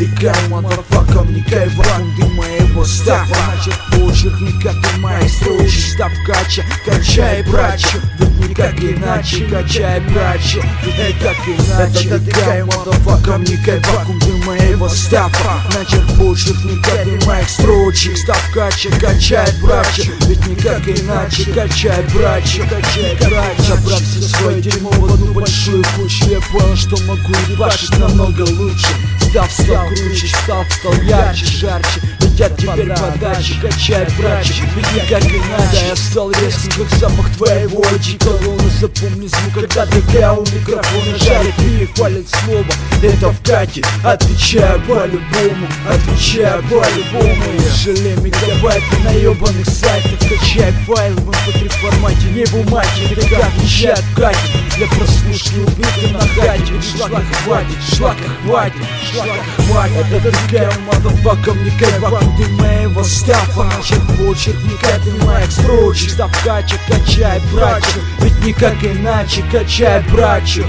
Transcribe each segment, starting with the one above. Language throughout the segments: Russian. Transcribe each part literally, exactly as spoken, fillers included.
дыка, мазафака, не кайфан, ты моего стафа. Значит почерк не как и мои строчки. Став кача, качай, братча, ведь никак иначе, качай, братча, ведь никак иначе. Это дыка, мазафака, не кайфан, ты моего стафа. Значит почерк не как и моих строчек. Став кача, качай, братча, ведь никак иначе, качай, братча, качай, братча. Собрав все свое дерьмо в одну большую кучу, я понял, что могу ебашить намного лучше. Став, стал круче, стал, стал ярче, жарче. Летят теперь подачи, качай, братча, ведь никак иначе. Я стал резким, как запах твоего одеколона. Запомни звук, когда ДК у микрофона жарит и хвалит слово. Это в кате, отвечаю по-любому, отвечаю по-любому. Я жалею мегабайты на ебаных сайтах. Качай файл в эм пэ три формате, не бумаги. Это как вещает в кате, для прослушки убиты на хате. Ведь шлака хватит, шлака хватит, шлака хватит. Это такая мазафака, не кайфан, ты моего стафа. Значит почерк не как и моих строчек. Став кача, качай, братча, ведь никак иначе, качай, братча.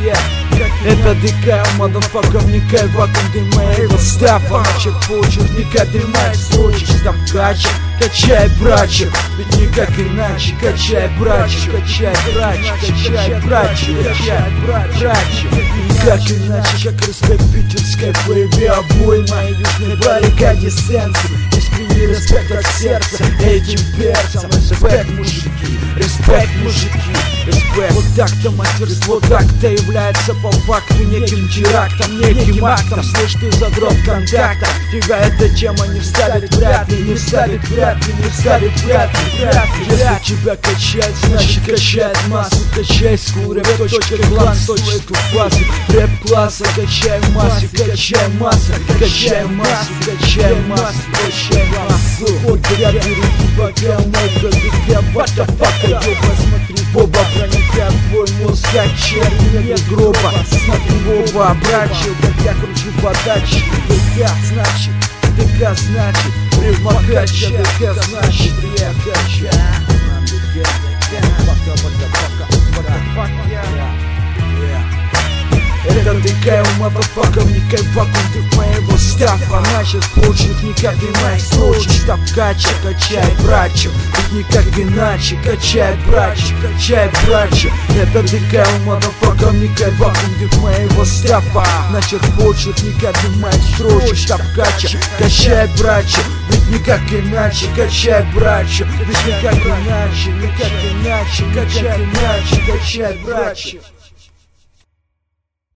Это дыка, мазафака, не кайфан, ты моего стафа. Значит почерк не как и моих строчек. Став кача, качай, братча, ведь никак иначе, качай, братча, качай, братча, качай, братча, качай, братча. Никак иначе, как респект питерской фейве, обои мои южной баррикаде сенсы. Искренний респект от сердца этим перцам. Респект, мужики, респект, мужики, респект. Вот так-то мастерство, так-то является по факту неким терактом, неким актом. Слышь, ты задрот контакта, тебя эта тема не вставит вряд ли, не вставит вряд ли, не вставит вряд ли, вряд ли. Если тебя качает, значит качает массу. Качай скул, рэп, точка, класс, точка, эту фазу. Рэп класса, качай массу, качай массу, качай массу, качай массу, качай массу. Вот я беру тебя, мой я вата-фака, ёба, смотри, Боба, проникает твой мозг, как черви, нет гроба. Смотри, Боба, братча, как я кручу подачи. ДК, значит, ДК, значит, прямокача, ДК, значит, я кача. ДК, ДК, фака, фака, фака, это дыка, мазафака, не кайфан, ты моего стафа. Значит почерк не как и моих строчек. Став кача, качай, братча, ведь никак иначе, качай, братча, качай, братча. Это дыка, мазафака, не кайфан, ты моего стафа. Значит почерк не как и моих строчек. Став кача, качай, братча, ведь никак иначе, качай, братча, ведь никак иначе, никак иначе, качай, иначе, качай, братча.